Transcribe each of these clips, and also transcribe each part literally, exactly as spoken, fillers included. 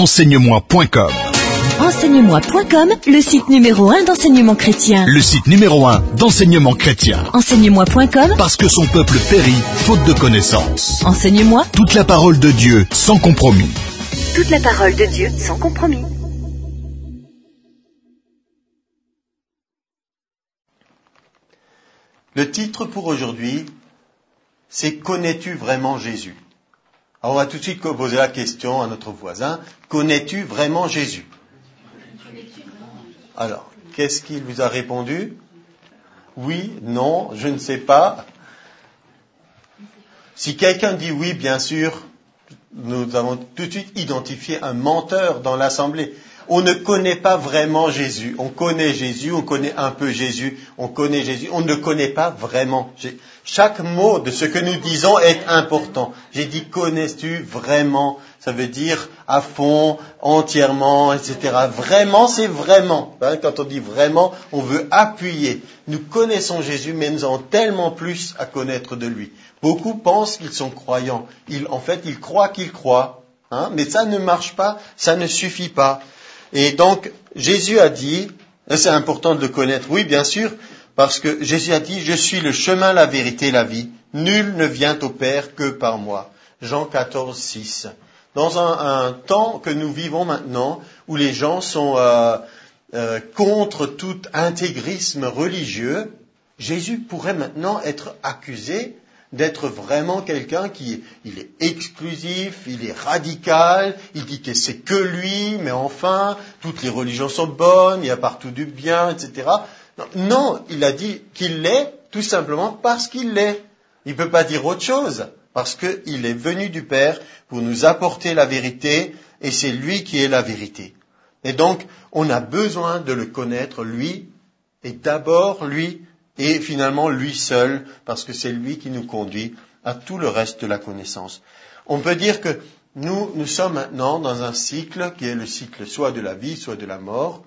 enseigne-moi point com. enseigne-moi point com, le site numéro un d'enseignement chrétien. Le site numéro un d'enseignement chrétien. enseigne-moi point com, Parce que son peuple périt faute de connaissance. Enseigne-moi. Toute la parole de Dieu sans compromis. Toute la parole de Dieu sans compromis. Le titre pour aujourd'hui, c'est « Connais-tu vraiment Jésus ?» Alors on va tout de suite poser la question à notre voisin, « Connais-tu vraiment Jésus ?» Alors, qu'est-ce qu'il vous a répondu ? Oui, non, je ne sais pas. Si quelqu'un dit oui, bien sûr, nous avons tout de suite identifié un menteur dans l'assemblée. On ne connaît pas vraiment Jésus. On connaît Jésus, on connaît un peu Jésus, on connaît Jésus, on ne connaît pas vraiment. Chaque mot de ce que nous disons est important. J'ai dit, connais-tu vraiment ? Ça veut dire à fond, entièrement, et cetera. Vraiment, c'est vraiment. Hein, quand on dit vraiment, on veut appuyer. Nous connaissons Jésus, mais nous avons tellement plus à connaître de lui. Beaucoup pensent qu'ils sont croyants. Ils, en fait, ils croient qu'ils croient. Hein, mais ça ne marche pas, ça ne suffit pas. Et donc, Jésus a dit, et c'est important de le connaître, oui, bien sûr, parce que Jésus a dit, je suis le chemin, la vérité, la vie. Nul ne vient au Père que par moi. Jean quatorze, six. Dans un, un temps que nous vivons maintenant, où les gens sont euh, euh, contre tout intégrisme religieux, Jésus pourrait maintenant être accusé d'être vraiment quelqu'un qui il est exclusif, il est radical, il dit que c'est que lui, mais enfin, toutes les religions sont bonnes, il y a partout du bien, et cetera. Non, non, il a dit qu'il l'est tout simplement parce qu'il l'est. Il ne peut pas dire autre chose, parce qu'il est venu du Père pour nous apporter la vérité, et c'est lui qui est la vérité. Et donc, on a besoin de le connaître, lui, et d'abord lui, et finalement lui seul, parce que c'est lui qui nous conduit à tout le reste de la connaissance. On peut dire que nous, nous sommes maintenant dans un cycle qui est le cycle soit de la vie, soit de la mort.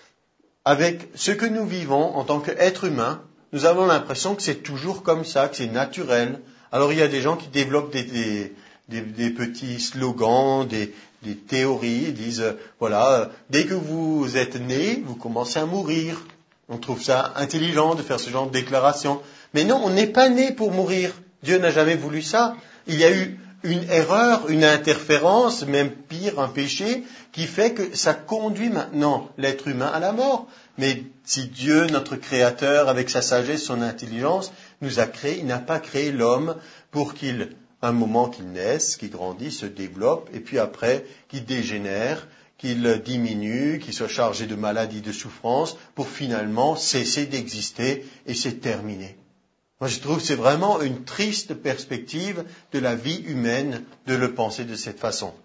Avec ce que nous vivons en tant qu'êtres humains, nous avons l'impression que c'est toujours comme ça, que c'est naturel. Alors il y a des gens qui développent des, des, des, des petits slogans, des, des théories, ils disent, euh, voilà, euh, dès que vous êtes né, vous commencez à mourir. On trouve ça intelligent de faire ce genre de déclaration. Mais non, on n'est pas né pour mourir. Dieu n'a jamais voulu ça. Il y a eu une erreur, une interférence, même pire, un péché, qui fait que ça conduit maintenant l'être humain à la mort. Mais si Dieu, notre Créateur, avec sa sagesse, son intelligence, nous a créé, il n'a pas créé l'homme pour qu'il, un moment qu'il naisse, qu'il grandisse, se développe, et puis après, qu'il dégénère, qu'il diminue, qu'il soit chargé de maladies, de souffrances, pour finalement cesser d'exister et c'est terminé. Moi, je trouve que c'est vraiment une triste perspective de la vie humaine de le penser de cette façon.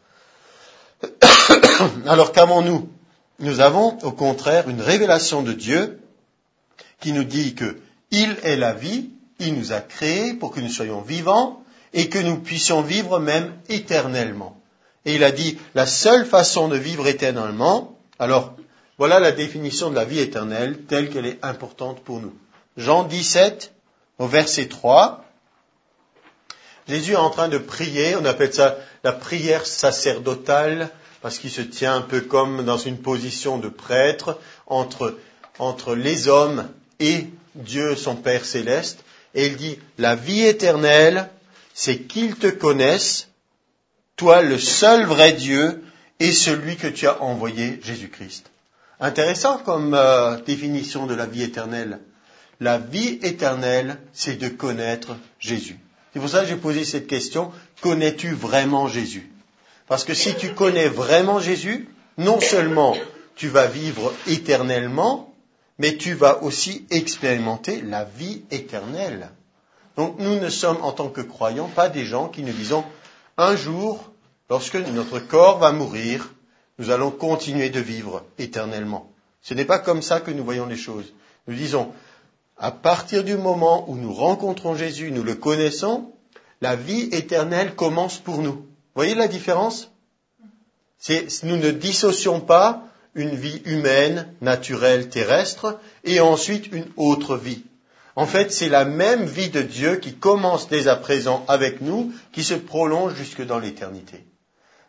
Alors qu'avons-nous ? Nous avons, au contraire, une révélation de Dieu qui nous dit que il est la vie, il nous a créés pour que nous soyons vivants et que nous puissions vivre même éternellement. Et il a dit, la seule façon de vivre éternellement, alors voilà la définition de la vie éternelle telle qu'elle est importante pour nous. Jean dix-sept, au verset trois, Jésus est en train de prier, on appelle ça la prière sacerdotale, parce qu'il se tient un peu comme dans une position de prêtre entre, entre les hommes et Dieu, son Père céleste. Et il dit, la vie éternelle, c'est qu'ils te connaissent, toi, le seul vrai Dieu, et celui que tu as envoyé, Jésus-Christ. Intéressant comme euh, définition de la vie éternelle. La vie éternelle, c'est de connaître Jésus. C'est pour ça que j'ai posé cette question, connais-tu vraiment Jésus ? Parce que si tu connais vraiment Jésus, non seulement tu vas vivre éternellement, mais tu vas aussi expérimenter la vie éternelle. Donc nous ne sommes en tant que croyants pas des gens qui nous disons un jour, lorsque notre corps va mourir, nous allons continuer de vivre éternellement. Ce n'est pas comme ça que nous voyons les choses. Nous disons, à partir du moment où nous rencontrons Jésus, nous le connaissons, la vie éternelle commence pour nous. Vous voyez la différence ? C'est, nous ne dissocions pas une vie humaine, naturelle, terrestre, et ensuite une autre vie. En fait, c'est la même vie de Dieu qui commence dès à présent avec nous, qui se prolonge jusque dans l'éternité.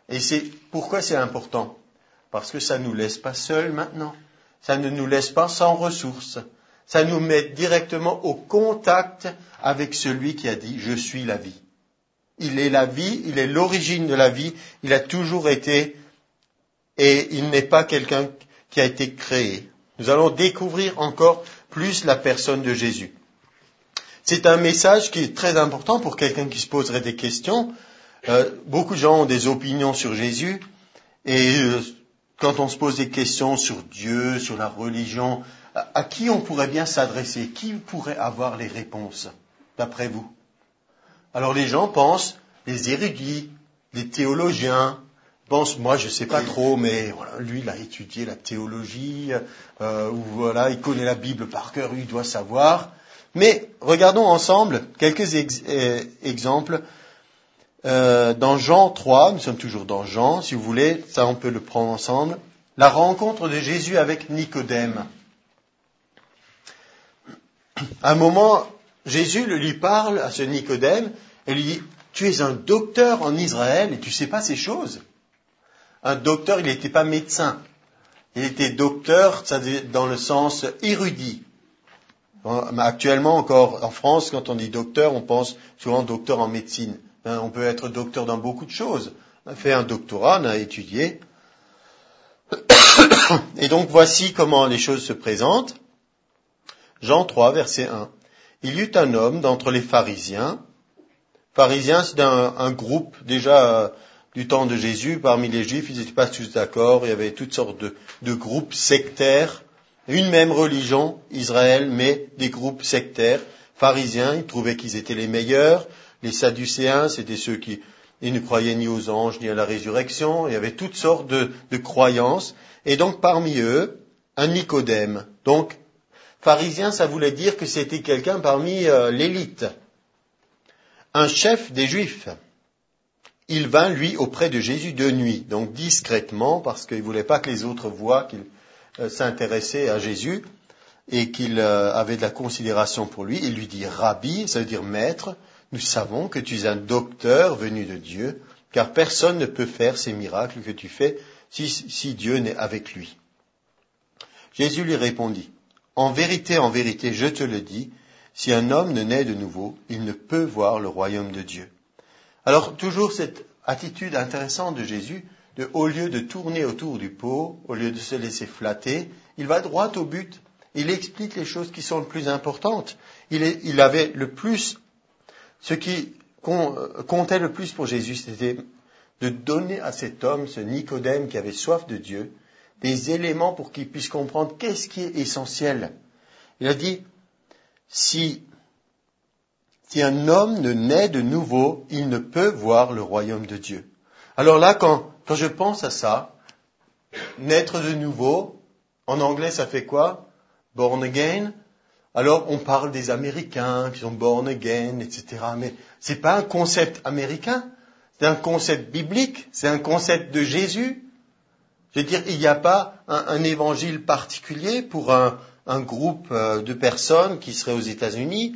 Et c'est pourquoi c'est important? Parce que ça ne nous laisse pas seuls maintenant. Ça ne nous laisse pas sans ressources. Ça nous met directement au contact avec celui qui a dit « Je suis la vie ». Il est la vie, il est l'origine de la vie, il a toujours été, et il n'est pas quelqu'un qui a été créé. Nous allons découvrir encore plus la personne de Jésus. C'est un message qui est très important pour quelqu'un qui se poserait des questions. Euh, beaucoup de gens ont des opinions sur Jésus, et euh, quand on se pose des questions sur Dieu, sur la religion, à, à qui on pourrait bien s'adresser? Qui pourrait avoir les réponses, d'après vous? Alors les gens pensent, les érudits, les théologiens, pensent, moi je sais pas trop, mais voilà, lui il a étudié la théologie, euh, ou voilà, il connaît la Bible par cœur, lui il doit savoir. Mais regardons ensemble quelques ex- euh, exemples. Euh, dans Jean trois, nous sommes toujours dans Jean, si vous voulez, ça on peut le prendre ensemble. La rencontre de Jésus avec Nicodème. À un moment, Jésus lui parle à ce Nicodème et lui dit « Tu es un docteur en Israël et tu ne sais pas ces choses ?» Un docteur, il n'était pas médecin. Il était docteur dans le sens érudit. Actuellement encore, en France, quand on dit docteur, on pense souvent docteur en médecine. On peut être docteur dans beaucoup de choses. On a fait un doctorat, on a étudié. Et donc voici comment les choses se présentent. Jean trois, verset un. Il y eut un homme d'entre les pharisiens. Pharisiens, c'est un, un groupe déjà euh, du temps de Jésus. Parmi les Juifs, ils n'étaient pas tous d'accord. Il y avait toutes sortes de, de groupes sectaires. Une même religion, Israël, mais des groupes sectaires. Pharisiens, ils trouvaient qu'ils étaient les meilleurs. Les Sadducéens, c'était ceux qui ils ne croyaient ni aux anges ni à la résurrection. Il y avait toutes sortes de, de croyances. Et donc parmi eux, un Nicodème. Donc, pharisien, ça voulait dire que c'était quelqu'un parmi euh, l'élite. Un chef des Juifs. Il vint, lui, auprès de Jésus de nuit, donc discrètement, parce qu'il ne voulait pas que les autres voient qu'il euh, s'intéressait à Jésus et qu'il euh, avait de la considération pour lui. Il lui dit « Rabbi », ça veut dire « maître », nous savons que tu es un docteur venu de Dieu, car personne ne peut faire ces miracles que tu fais si, si Dieu n'est avec lui. Jésus lui répondit « En vérité, en vérité, je te le dis, si un homme ne naît de nouveau, il ne peut voir le royaume de Dieu. » Alors, toujours cette attitude intéressante de Jésus, de, au lieu de tourner autour du pot, au lieu de se laisser flatter, il va droit au but. Il explique les choses qui sont les plus importantes. Il, est, il avait le plus, ce qui comptait le plus pour Jésus, c'était de donner à cet homme, ce Nicodème qui avait soif de Dieu, des éléments pour qu'il puisse comprendre qu'est-ce qui est essentiel. Il a dit, si, si un homme ne naît de nouveau, il ne peut voir le royaume de Dieu. Alors là, quand, quand je pense à ça, naître de nouveau, en anglais ça fait quoi? Born again. Alors on parle des Américains qui sont born again, et cetera. Mais c'est pas un concept américain, c'est un concept biblique, c'est un concept de Jésus. Je veux dire, il n'y a pas un, un évangile particulier pour un, un groupe de personnes qui seraient aux États-Unis,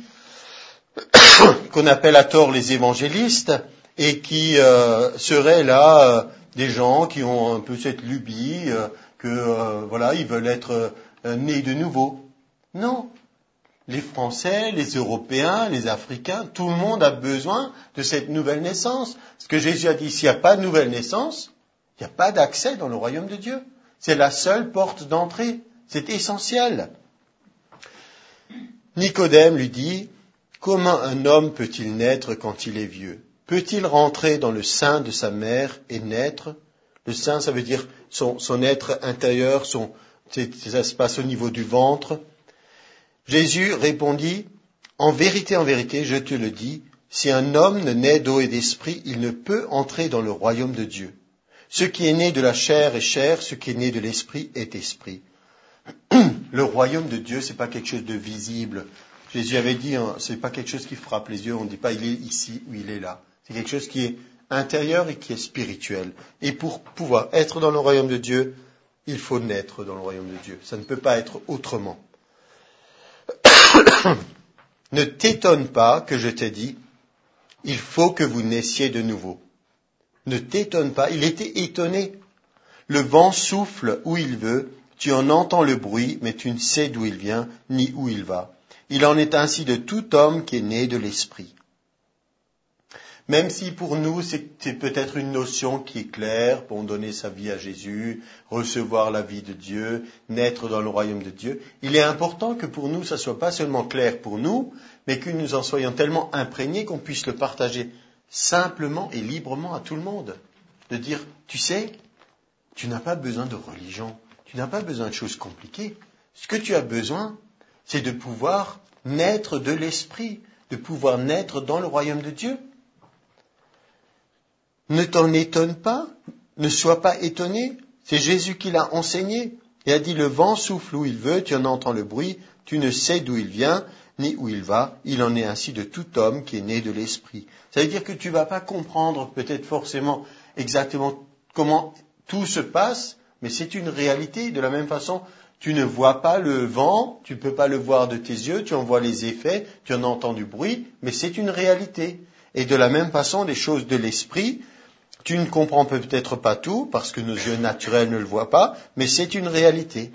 qu'on appelle à tort les évangélistes, et qui euh, seraient là euh, des gens qui ont un peu cette lubie, euh, que euh, voilà, ils veulent être euh, nés de nouveau. Non. Les Français, les Européens, les Africains, tout le monde a besoin de cette nouvelle naissance. Ce que Jésus a dit, s'il n'y a pas de nouvelle naissance, il n'y a pas d'accès dans le royaume de Dieu. C'est la seule porte d'entrée. C'est essentiel. Nicodème lui dit, comment un homme peut-il naître quand il est vieux? Peut-il rentrer dans le sein de sa mère et naître? Le sein, ça veut dire son, son être intérieur, son, ça se passe au niveau du ventre. Jésus répondit, en vérité, en vérité, je te le dis, si un homme ne naît d'eau et d'esprit, il ne peut entrer dans le royaume de Dieu. Ce qui est né de la chair est chair, ce qui est né de l'esprit est esprit. Le royaume de Dieu, c'est pas quelque chose de visible. Jésus avait dit, hein, c'est pas quelque chose qui frappe les yeux, on ne dit pas il est ici ou il est là. C'est quelque chose qui est intérieur et qui est spirituel. Et pour pouvoir être dans le royaume de Dieu, il faut naître dans le royaume de Dieu. Ça ne peut pas être autrement. Ne t'étonne pas que je t'ai dit, il faut que vous naissiez de nouveau. Ne t'étonne pas. Il était étonné. Le vent souffle où il veut, tu en entends le bruit, mais tu ne sais d'où il vient, ni où il va. Il en est ainsi de tout homme qui est né de l'esprit. Même si pour nous, c'est, c'est peut-être une notion qui est claire, pour donner sa vie à Jésus, recevoir la vie de Dieu, naître dans le royaume de Dieu, il est important que pour nous, ça soit pas seulement clair pour nous, mais que nous en soyons tellement imprégnés qu'on puisse le partager simplement et librement à tout le monde. De dire, tu sais, tu n'as pas besoin de religion, tu n'as pas besoin de choses compliquées. Ce que tu as besoin, c'est de pouvoir naître de l'esprit, de pouvoir naître dans le royaume de Dieu. Ne t'en étonne pas, ne sois pas étonné. C'est Jésus qui l'a enseigné. Il a dit, le vent souffle où il veut, tu en entends le bruit, tu ne sais d'où il vient, ni où il va. Il en est ainsi de tout homme qui est né de l'esprit. Ça veut dire que tu ne vas pas comprendre peut-être forcément exactement comment tout se passe, mais c'est une réalité. De la même façon, tu ne vois pas le vent, tu ne peux pas le voir de tes yeux, tu en vois les effets, tu en entends du bruit, mais c'est une réalité. Et de la même façon, les choses de l'esprit, tu ne comprends peut-être pas tout, parce que nos yeux naturels ne le voient pas, mais c'est une réalité.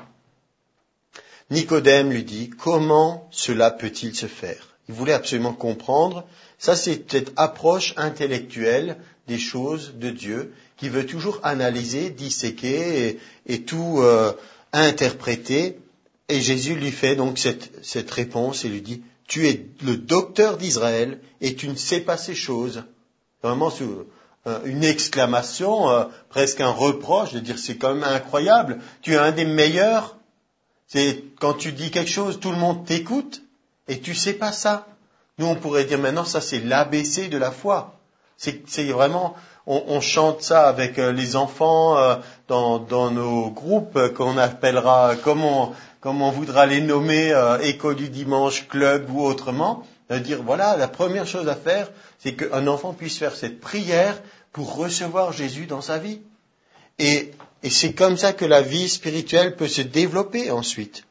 Nicodème lui dit, comment cela peut-il se faire? Il voulait absolument comprendre. Ça, c'est cette approche intellectuelle des choses de Dieu, qui veut toujours analyser, disséquer et, et tout euh, interpréter. Et Jésus lui fait donc cette, cette réponse et lui dit, tu es le docteur d'Israël et tu ne sais pas ces choses. Vraiment, une exclamation, euh, presque un reproche, de dire c'est quand même incroyable. Tu es un des meilleurs. C'est quand tu dis quelque chose, tout le monde t'écoute et tu sais pas ça. Nous, on pourrait dire maintenant, ça c'est l'A B C de la foi. C'est, c'est vraiment, on, on chante ça avec euh, les enfants euh, dans, dans nos groupes euh, qu'on appellera, comme on, comme on voudra les nommer, euh, école du dimanche, club ou autrement. De dire, voilà, la première chose à faire, c'est qu'un enfant puisse faire cette prière pour recevoir Jésus dans sa vie. Et, et c'est comme ça que la vie spirituelle peut se développer ensuite.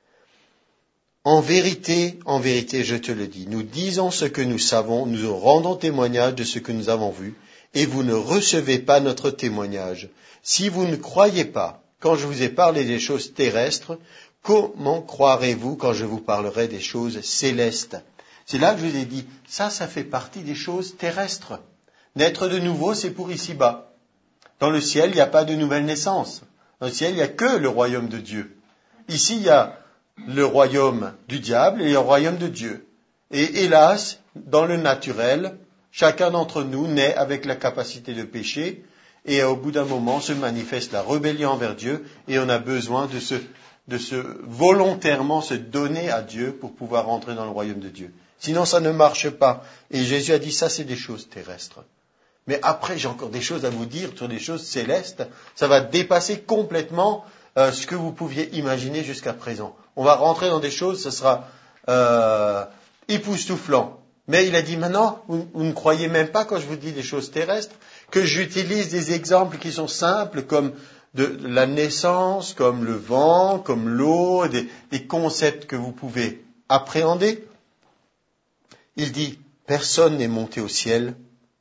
En vérité, en vérité, je te le dis, nous disons ce que nous savons, nous rendons témoignage de ce que nous avons vu, et vous ne recevez pas notre témoignage. Si vous ne croyez pas, quand je vous ai parlé des choses terrestres, comment croirez-vous quand je vous parlerai des choses célestes? C'est là que je vous ai dit, ça, ça fait partie des choses terrestres. Naître de nouveau, c'est pour ici-bas. Dans le ciel, il n'y a pas de nouvelle naissance. Dans le ciel, il n'y a que le royaume de Dieu. Ici, il y a le royaume du diable et le royaume de Dieu. Et hélas, dans le naturel, chacun d'entre nous naît avec la capacité de pécher et au bout d'un moment se manifeste la rébellion envers Dieu et on a besoin de se, de se volontairement se donner à Dieu pour pouvoir entrer dans le royaume de Dieu. Sinon, ça ne marche pas. Et Jésus a dit, ça, c'est des choses terrestres. Mais après, j'ai encore des choses à vous dire sur des choses célestes. Ça va dépasser complètement euh, ce que vous pouviez imaginer jusqu'à présent. On va rentrer dans des choses, ce sera euh, époustouflant. Mais il a dit, maintenant, vous, vous ne croyez même pas quand je vous dis des choses terrestres, que j'utilise des exemples qui sont simples, comme de la naissance, comme le vent, comme l'eau, des, des concepts que vous pouvez appréhender. Il dit, personne n'est monté au ciel,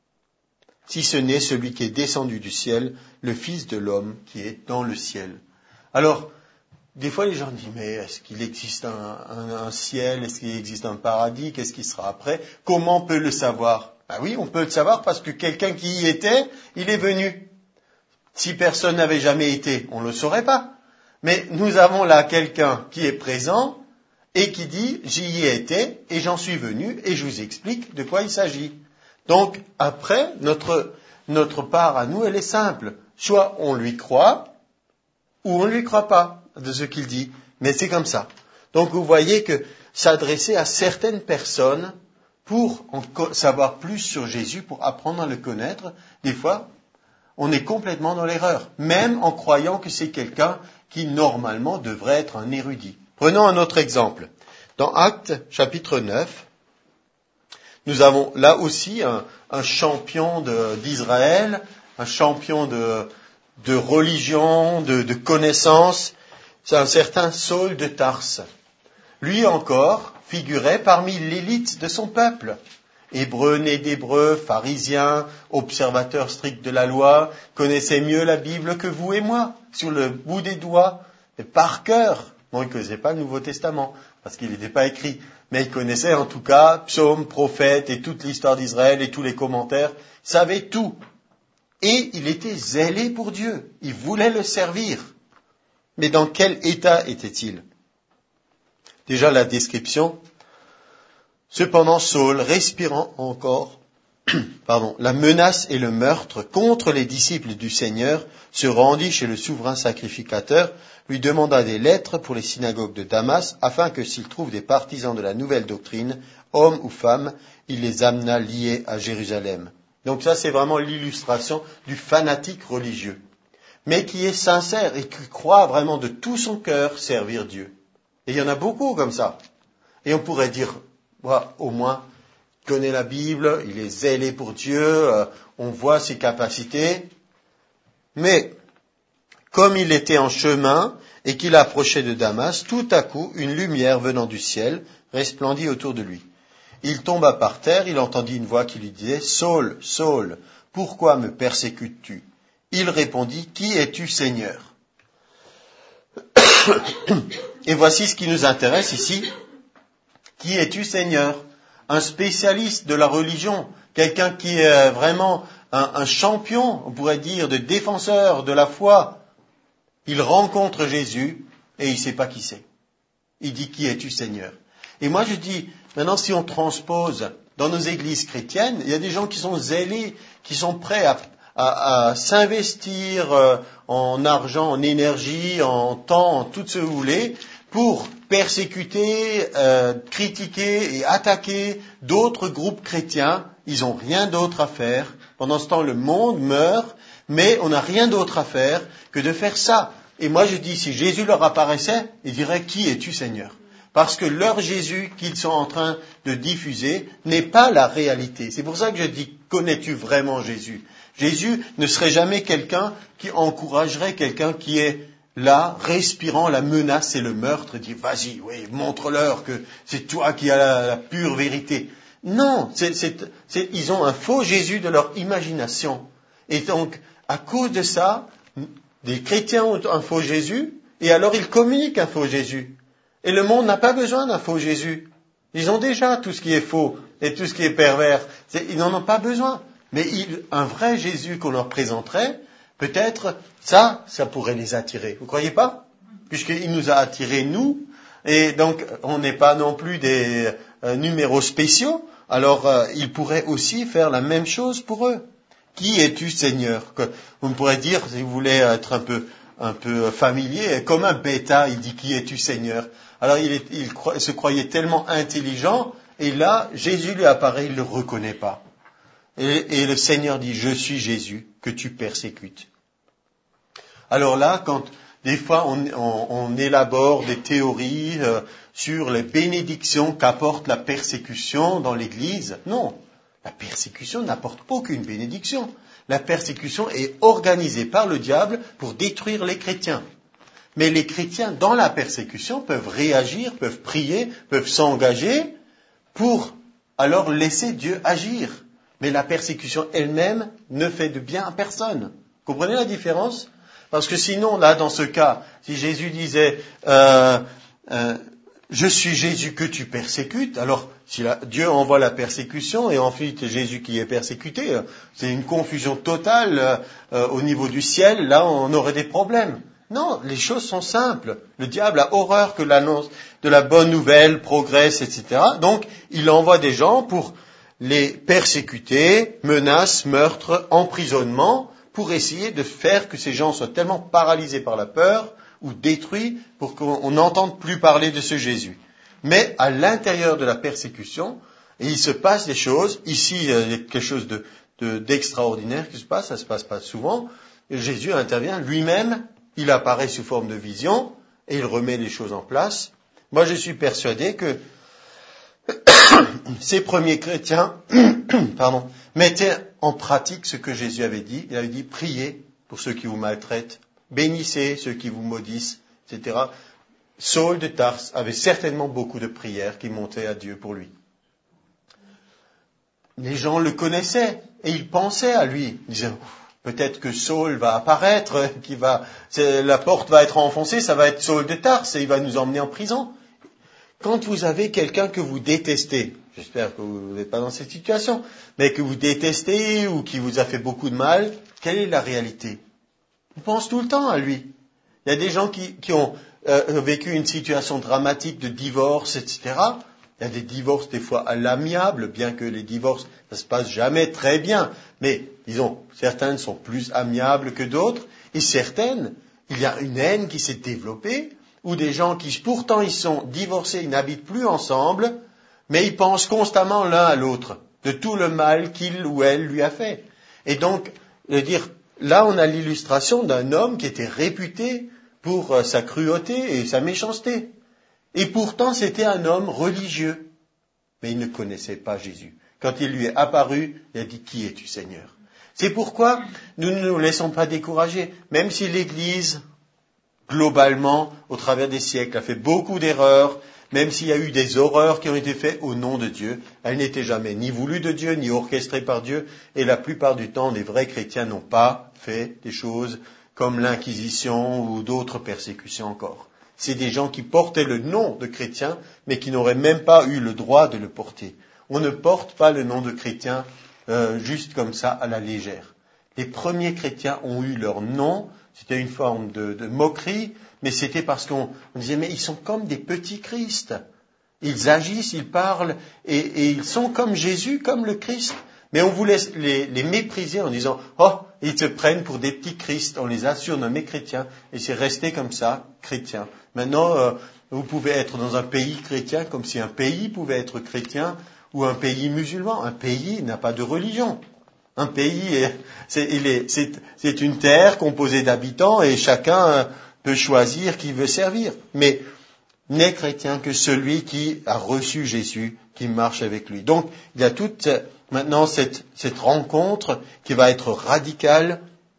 si ce n'est celui qui est descendu du ciel, le Fils de l'homme qui est dans le ciel. Alors, des fois les gens disent, mais est-ce qu'il existe un, un, un ciel, est-ce qu'il existe un paradis, qu'est-ce qui sera après? Comment on peut le savoir? Ben oui, on peut le savoir parce que quelqu'un qui y était, il est venu. Si personne n'avait jamais été, on ne le saurait pas. Mais nous avons là quelqu'un qui est présent, et qui dit, j'y ai été, et j'en suis venu, et je vous explique de quoi il s'agit. Donc, après, notre, notre part à nous, elle est simple. Soit on lui croit, ou on ne lui croit pas de ce qu'il dit. Mais c'est comme ça. Donc, vous voyez que s'adresser à certaines personnes pour en savoir plus sur Jésus, pour apprendre à le connaître, des fois, on est complètement dans l'erreur. Même en croyant que c'est quelqu'un qui, normalement, devrait être un érudit. Prenons un autre exemple. Dans Actes, chapitre neuf, nous avons là aussi un, un champion de, d'Israël, un champion de, de religion, de, de connaissance. C'est un certain Saul de Tarse. Lui encore figurait parmi l'élite de son peuple. Hébreu né d'Hébreu, pharisien, observateur strict de la loi, connaissait mieux la Bible que vous et moi, sur le bout des doigts, et par cœur. Bon, il ne connaissait pas le Nouveau Testament, parce qu'il n'était pas écrit, mais il connaissait en tout cas psaumes, prophètes et toute l'histoire d'Israël et tous les commentaires, il savait tout. Et il était zélé pour Dieu, il voulait le servir. Mais dans quel état était-il? Déjà la description. Cependant Saul, respirant encore, pardon, la menace et le meurtre contre les disciples du Seigneur, se rendit chez le souverain sacrificateur, lui demanda des lettres pour les synagogues de Damas, afin que s'il trouve des partisans de la nouvelle doctrine, hommes ou femmes, il les amena liés à Jérusalem. Donc ça, c'est vraiment l'illustration du fanatique religieux, mais qui est sincère et qui croit vraiment de tout son cœur servir Dieu. Et il y en a beaucoup comme ça. Et on pourrait dire, bah, au moins, il connaît la Bible, il est zélé pour Dieu, euh, on voit ses capacités. Mais, comme il était en chemin et qu'il approchait de Damas, tout à coup, une lumière venant du ciel resplendit autour de lui. Il tomba par terre, il entendit une voix qui lui disait « Saul, Saul, pourquoi me persécutes-tu » Il répondit « Qui es-tu, Seigneur » Et voici ce qui nous intéresse ici. Qui es-tu, Seigneur? Un spécialiste de la religion, quelqu'un qui est vraiment un, un champion, on pourrait dire, de défenseur de la foi. Il rencontre Jésus et il ne sait pas qui c'est. Il dit « Qui es-tu, Seigneur » Et moi je dis, maintenant si on transpose dans nos églises chrétiennes, il y a des gens qui sont zélés, qui sont prêts à, à, à s'investir euh, en argent, en énergie, en temps, en tout ce que vous voulez, pour persécuter, euh, critiquer et attaquer d'autres groupes chrétiens. Ils n'ont rien d'autre à faire. Pendant ce temps, le monde meurt, mais on n'a rien d'autre à faire que de faire ça. Et moi je dis, si Jésus leur apparaissait, il dirait, qui es-tu, Seigneur? Parce que leur Jésus qu'ils sont en train de diffuser n'est pas la réalité. C'est pour ça que je dis, connais-tu vraiment Jésus? Jésus ne serait jamais quelqu'un qui encouragerait quelqu'un qui est là, respirant la menace et le meurtre, et dit, vas-y, oui, montre-leur que c'est toi qui as la, la pure vérité. Non, c'est, c'est, c'est, ils ont un faux Jésus de leur imagination. Et donc, à cause de ça, des chrétiens ont un faux Jésus, et alors ils communiquent un faux Jésus. Et le monde n'a pas besoin d'un faux Jésus. Ils ont déjà tout ce qui est faux et tout ce qui est pervers. C'est, ils n'en ont pas besoin. Mais il, un vrai Jésus qu'on leur présenterait, peut-être, ça, ça pourrait les attirer. Vous croyez pas? Puisqu'il nous a attirés, nous, et donc on n'est pas non plus des euh, numéros spéciaux, alors euh, il pourrait aussi faire la même chose pour eux. Qui es-tu, Seigneur? Vous me pourrez dire, si vous voulez être un peu, un peu familier, comme un bêta, il dit, qui es-tu, Seigneur? Alors il, est, il cro- se croyait tellement intelligent, et là, Jésus lui apparaît, il ne le reconnaît pas. Et, et le Seigneur dit, je suis Jésus, que tu persécutes. Alors là, quand des fois on, on, on élabore des théories euh, sur les bénédictions qu'apporte la persécution dans l'Église, non, la persécution n'apporte aucune bénédiction. La persécution est organisée par le diable pour détruire les chrétiens. Mais les chrétiens, dans la persécution, peuvent réagir, peuvent prier, peuvent s'engager pour alors laisser Dieu agir. Mais la persécution elle-même ne fait de bien à personne. Comprenez la différence? Parce que sinon, là, dans ce cas, si Jésus disait euh, euh, « Je suis Jésus que tu persécutes », alors si la, Dieu envoie la persécution et ensuite Jésus qui est persécuté, c'est une confusion totale euh, au niveau du ciel, là on aurait des problèmes. Non, les choses sont simples. Le diable a horreur que l'annonce de la bonne nouvelle progresse, et cetera. Donc, il envoie des gens pour les persécuter, menaces, meurtres, emprisonnement, pour essayer de faire que ces gens soient tellement paralysés par la peur ou détruits pour qu'on n'entende plus parler de ce Jésus. Mais à l'intérieur de la persécution, il se passe des choses. Ici, il y a quelque chose de, de, d'extraordinaire qui se passe, ça ne se passe pas souvent. Et Jésus intervient lui-même. Il apparaît sous forme de vision et il remet les choses en place. Moi, je suis persuadé que ces premiers chrétiens pardon, mettaient en pratique ce que Jésus avait dit. Il avait dit, priez pour ceux qui vous maltraitent, bénissez ceux qui vous maudissent, et cetera. Saul de Tarse avait certainement beaucoup de prières qui montaient à Dieu pour lui. les gens le connaissaient et ils pensaient à lui. Ils disaient, peut-être que Saul va apparaître, qu'il va, la porte va être enfoncée, ça va être Saul de Tarse et il va nous emmener en prison. Quand vous avez quelqu'un que vous détestez, j'espère que vous n'êtes pas dans cette situation, mais que vous détestez ou qui vous a fait beaucoup de mal, quelle est la réalité? On pense tout le temps à lui. Il y a des gens qui, qui ont euh, vécu une situation dramatique de divorce, et cetera. Il y a des divorces des fois à l'amiable, bien que les divorces, ça se passe jamais très bien. Mais, disons, certaines sont plus amiables que d'autres, et certaines, il y a une haine qui s'est développée, ou des gens qui, pourtant, ils sont divorcés, ils n'habitent plus ensemble, mais ils pensent constamment l'un à l'autre, de tout le mal qu'il ou elle lui a fait. Et donc, je veux dire, là, on a l'illustration d'un homme qui était réputé pour euh, sa cruauté et sa méchanceté. Et pourtant, c'était un homme religieux. Mais il ne connaissait pas Jésus. Quand il lui est apparu, il a dit, qui es-tu, Seigneur? C'est pourquoi nous ne nous laissons pas décourager. Même si l'Église, globalement, au travers des siècles, a fait beaucoup d'erreurs, même s'il y a eu des horreurs qui ont été faites au nom de Dieu, elles n'étaient jamais ni voulues de Dieu, ni orchestrées par Dieu, et la plupart du temps, les vrais chrétiens n'ont pas fait des choses comme l'Inquisition ou d'autres persécutions encore. C'est des gens qui portaient le nom de chrétien, mais qui n'auraient même pas eu le droit de le porter. On ne porte pas le nom de chrétien euh, juste comme ça, à la légère. Les premiers chrétiens ont eu leur nom, c'était une forme de, de moquerie, mais c'était parce qu'on on disait, mais ils sont comme des petits Christ. Ils agissent, ils parlent, et, et ils sont comme Jésus, comme le Christ. Mais on voulait les, les mépriser en disant, oh, ils se prennent pour des petits Christ. On les a surnommés chrétiens, et c'est resté comme ça, chrétien. Maintenant, euh, vous pouvez être dans un pays chrétien comme si un pays pouvait être chrétien ou un pays musulman. Un pays n'a pas de religion. Un pays, est, c'est, il est, c'est, c'est une terre composée d'habitants et chacun peut choisir qui veut servir. Mais n'est chrétien que celui qui a reçu Jésus, qui marche avec lui. Donc, il y a toute maintenant cette, cette rencontre qui va être radicale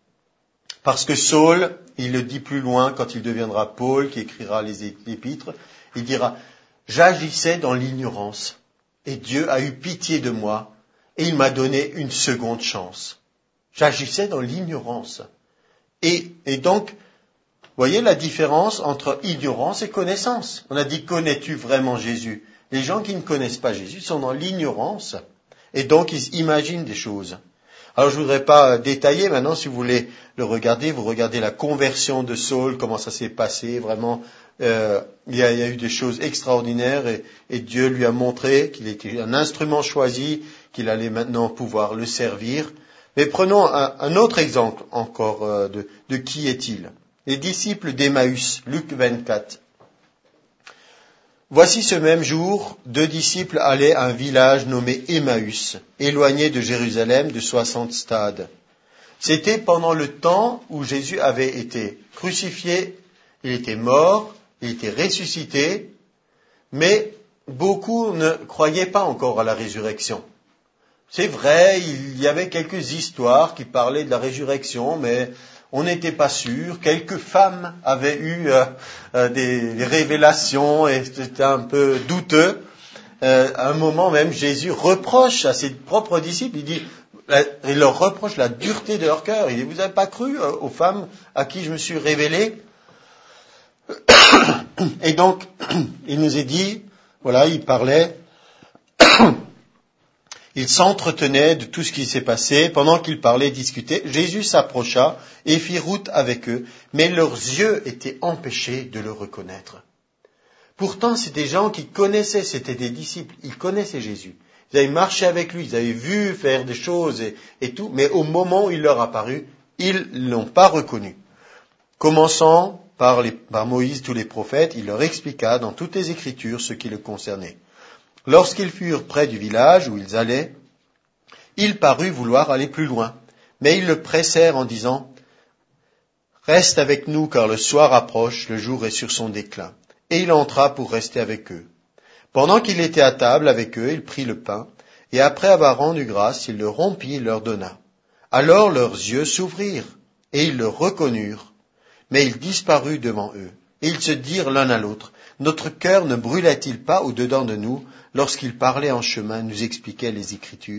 parce que Saul, il le dit plus loin quand il deviendra Paul, qui écrira les épîtres, il dira « J'agissais dans l'ignorance et Dieu a eu pitié de moi et il m'a donné une seconde chance. » J'agissais dans l'ignorance. Et, et donc, vous voyez la différence entre ignorance et connaissance. On a dit « Connais-tu vraiment Jésus ?» Les gens qui ne connaissent pas Jésus sont dans l'ignorance et donc ils imaginent des choses. Alors je ne voudrais pas détailler maintenant, si vous voulez le regarder, vous regardez la conversion de Saul, comment ça s'est passé, vraiment, euh, il, y a, il y a eu des choses extraordinaires et, et Dieu lui a montré qu'il était un instrument choisi, qu'il allait maintenant pouvoir le servir. Mais prenons un, un autre exemple encore euh, de, de qui est-il. Les disciples d'Emmaüs, Luc vingt-quatre. Voici ce même jour, deux disciples allaient à un village nommé Emmaüs, éloigné de Jérusalem de soixante stades. C'était pendant le temps où Jésus avait été crucifié, il était mort, il était ressuscité, mais beaucoup ne croyaient pas encore à la résurrection. C'est vrai, il y avait quelques histoires qui parlaient de la résurrection, mais on n'était pas sûr. Quelques femmes avaient eu euh, euh, des, des révélations et c'était un peu douteux. Euh, à un moment même, Jésus reproche à ses propres disciples, il dit, il leur reproche la dureté de leur cœur. Il dit, vous n'avez pas cru euh, aux femmes à qui je me suis révélé? Et donc, il nous est dit, voilà, il parlait, il s'entretenait de tout ce qui s'est passé. Pendant qu'il parlait, discutait, Jésus s'approcha et fit route avec eux, mais leurs yeux étaient empêchés de le reconnaître. Pourtant, c'était des gens qui connaissaient, c'était des disciples, ils connaissaient Jésus. Ils avaient marché avec lui, ils avaient vu faire des choses et, et tout, mais au moment où il leur apparut, ils ne l'ont pas reconnu. Commençant par, les, par Moïse, tous les prophètes, il leur expliqua dans toutes les Écritures ce qui le concernait. Lorsqu'ils furent près du village où ils allaient, il parut vouloir aller plus loin, mais ils le pressèrent en disant « Reste avec nous car le soir approche, le jour est sur son déclin. » Et il entra pour rester avec eux. Pendant qu'il était à table avec eux, il prit le pain, et après avoir rendu grâce, il le rompit et leur donna. Alors leurs yeux s'ouvrirent, et ils le reconnurent, mais il disparut devant eux. Et ils se dirent l'un à l'autre, « Notre cœur ne brûlait-il pas au-dedans de nous, lorsqu'il parlait en chemin, nous expliquait les Écritures ?»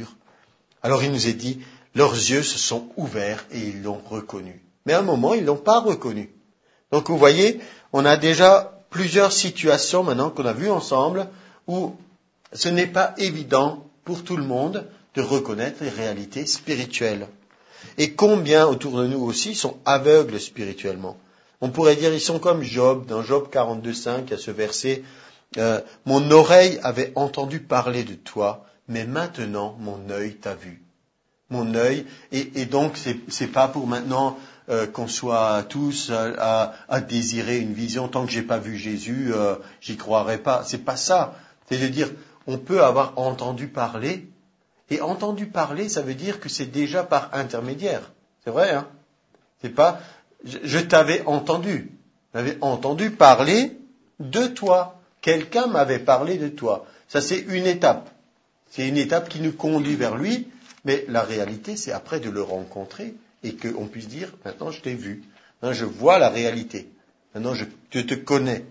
Alors il nous est dit, leurs yeux se sont ouverts et ils l'ont reconnu. Mais à un moment, ils ne l'ont pas reconnu. Donc vous voyez, on a déjà plusieurs situations maintenant qu'on a vues ensemble où ce n'est pas évident pour tout le monde de reconnaître les réalités spirituelles. Et combien autour de nous aussi sont aveugles spirituellement. On pourrait dire, ils sont comme Job, dans Job quarante-deux cinq, il y a ce verset, euh, « Mon oreille avait entendu parler de toi, mais maintenant mon œil t'a vu. » Mon œil, et, et donc c'est, c'est pas pour maintenant euh, qu'on soit tous à, à, à désirer une vision. Tant que j'ai pas vu Jésus, euh, j'y croirai pas. C'est pas ça. C'est de dire, on peut avoir entendu parler, et entendu parler, ça veut dire que c'est déjà par intermédiaire. C'est vrai, hein? C'est pas, je, je t'avais entendu. J'avais entendu parler de toi. Quelqu'un m'avait parlé de toi. Ça, c'est une étape. C'est une étape qui nous conduit vers lui, mais la réalité, c'est après de le rencontrer et qu'on puisse dire, maintenant je t'ai vu, maintenant je vois la réalité, maintenant je, je te connais.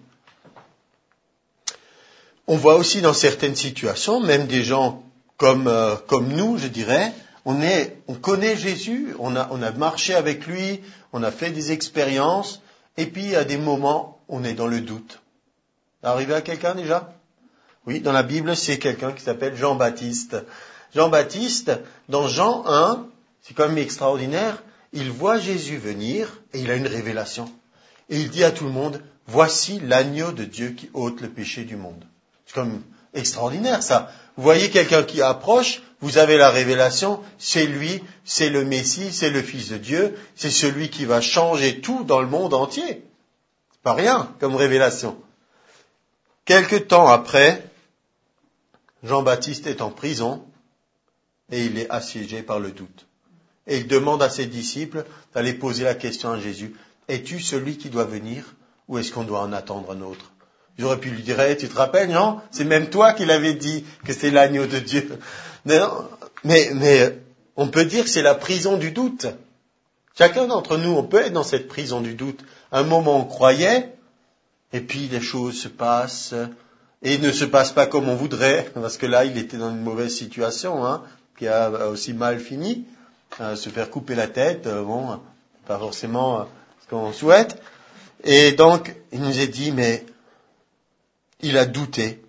On voit aussi dans certaines situations, même des gens comme, euh, comme nous, je dirais, on, est, on connaît Jésus, on a, on a marché avec lui, on a fait des expériences, et puis à des moments, on est dans le doute. Arrivé à quelqu'un déjà? Oui, dans la Bible, c'est quelqu'un qui s'appelle Jean-Baptiste. Jean-Baptiste, dans Jean un, c'est quand même extraordinaire, il voit Jésus venir et il a une révélation. Et il dit à tout le monde, voici l'agneau de Dieu qui ôte le péché du monde. C'est comme extraordinaire ça. Vous voyez quelqu'un qui approche, vous avez la révélation, c'est lui, c'est le Messie, c'est le Fils de Dieu, c'est celui qui va changer tout dans le monde entier. C'est pas rien comme révélation. Quelque temps après, Jean-Baptiste est en prison et il est assiégé par le doute. Et il demande à ses disciples d'aller poser la question à Jésus, es-tu celui qui doit venir ou est-ce qu'on doit en attendre un autre? J'aurais pu lui dire, hey, tu te rappelles, non? C'est même toi qui l'avais dit que c'est l'agneau de Dieu. Non, mais, mais on peut dire que c'est la prison du doute. Chacun d'entre nous, on peut être dans cette prison du doute. À un moment, on croyait, et puis les choses se passent, et ne se passent pas comme on voudrait, parce que là, il était dans une mauvaise situation, hein, qui a aussi mal fini, euh, se faire couper la tête, euh, bon, pas forcément euh, ce qu'on souhaite. Et donc, il nous est dit, mais il a douté.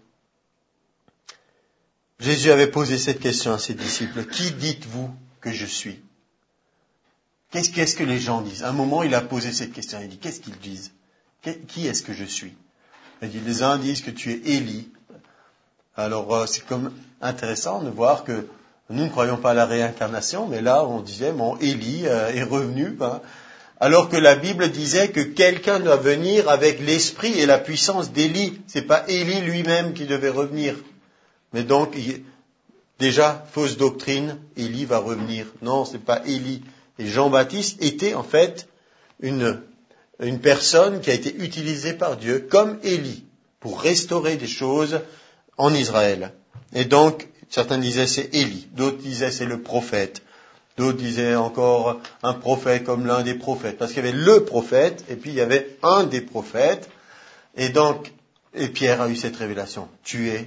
Jésus avait posé cette question à ses disciples. Qui dites-vous que je suis? Qu'est-ce, qu'est-ce que les gens disent? À un moment, il a posé cette question. Il dit, qu'est-ce qu'ils disent? Qui est-ce que je suis? Il dit, les uns disent que tu es Élie. Alors, euh, c'est comme intéressant de voir que nous ne croyons pas à la réincarnation, mais là, on disait, bon, Élie euh, est revenu, hein, alors que la Bible disait que quelqu'un doit venir avec l'esprit et la puissance d'Élie. C'est pas Élie lui-même qui devait revenir. Mais donc, il, déjà, fausse doctrine, Élie va revenir. Non, c'est pas Élie. Et Jean-Baptiste était en fait une, une personne qui a été utilisée par Dieu comme Élie pour restaurer des choses en Israël. Et donc, certains disaient c'est Élie, d'autres disaient c'est le prophète. D'autres disaient encore un prophète comme l'un des prophètes. Parce qu'il y avait le prophète, et puis il y avait un des prophètes. Et donc, et Pierre a eu cette révélation. Tu es